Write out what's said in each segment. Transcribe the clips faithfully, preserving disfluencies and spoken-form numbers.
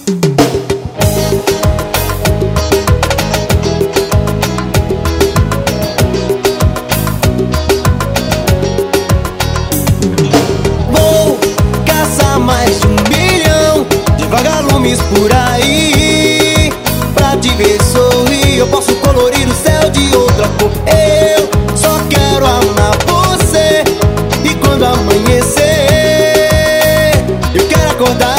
Vou caçar mais de um milhão de vagalumes por aí, pra te ver sorrir. Eu posso colorir o céu de outra cor. Eu só quero amar você, e quando amanhecer eu quero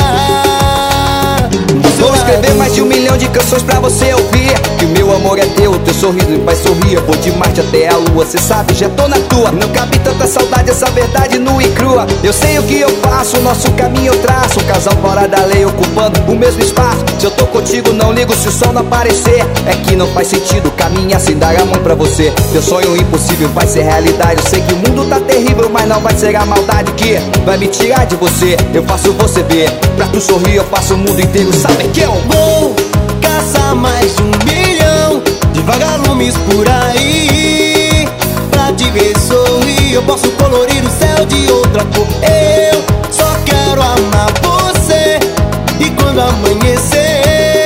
acordar do seu Vou escrever lado. mais de um milhão de canções pra você ouvir. Que o meu amor é teu, teu sorriso me faz sorrir. Vou de Marte até a lua, cê sabe, já tô na tua. Não cabe tanta saudade, essa verdade nua e crua. Eu sei o que eu faço, o nosso caminho eu traço. Um casal fora da lei, ocupando o mesmo espaço. Se eu tô contigo, não ligo se o sol não aparecer. É que não faz sentido caminhar sem dar a mão pra você. Teu sonho impossível vai ser realidade. Eu sei que o mundo tá terrível, mas não vai ser a maldade que vai me tirar de você. Eu faço você ver, pra tu sorrir eu faço o mundo inteiro. Sabe que eu vou caçar mais de um milhão de vagalumes por aí, pra te ver sorrir. Eu posso colorir o céu de outra cor. Eu só quero amar você, e quando amanhecer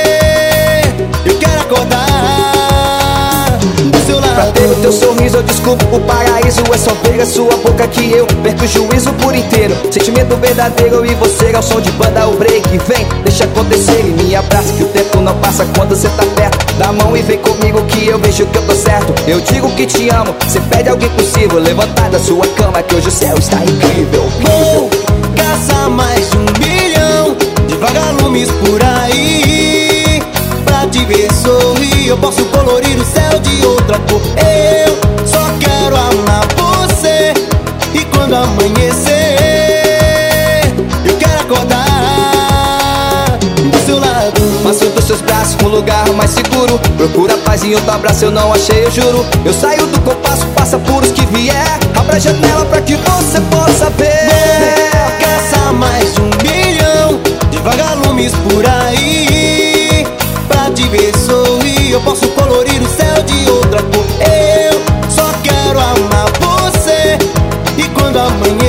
eu quero acordar do seu lado. Pra ter o teu sorriso eu descubro o paraíso. É só ver a sua boca que eu perco o juízo por inteiro. Sentimento verdadeiro e você é o som de banda, o break. Vem, deixa acontecer e me abraça, que o tempo não passa quando cê tá perto. Dá a mão e vem comigo que eu vejo que eu tô certo. Eu digo que te amo, cê pede algo impossível. Levantar da sua cama que hoje o céu está incrível. Vou caçar mais de um milhão de vagalumes por aí, pra te ver sorrir. Eu posso colorir o céu de outra cor. Eu só quero amar você, e quando amanhecer eu quero acordar do seu lado. Faço dos seus braços um lugar mais seguro. Procura paz em outro abraço, eu não achei, eu juro. Eu saio do compasso, passa por os que vier. Abra a janela pra que você possa ver. Vou caçar mais de um milhão de vagalumes por aí, pra te ver sorrir. Eu posso colorir o céu de outra cor. Eu só quero amar você, e quando amanhã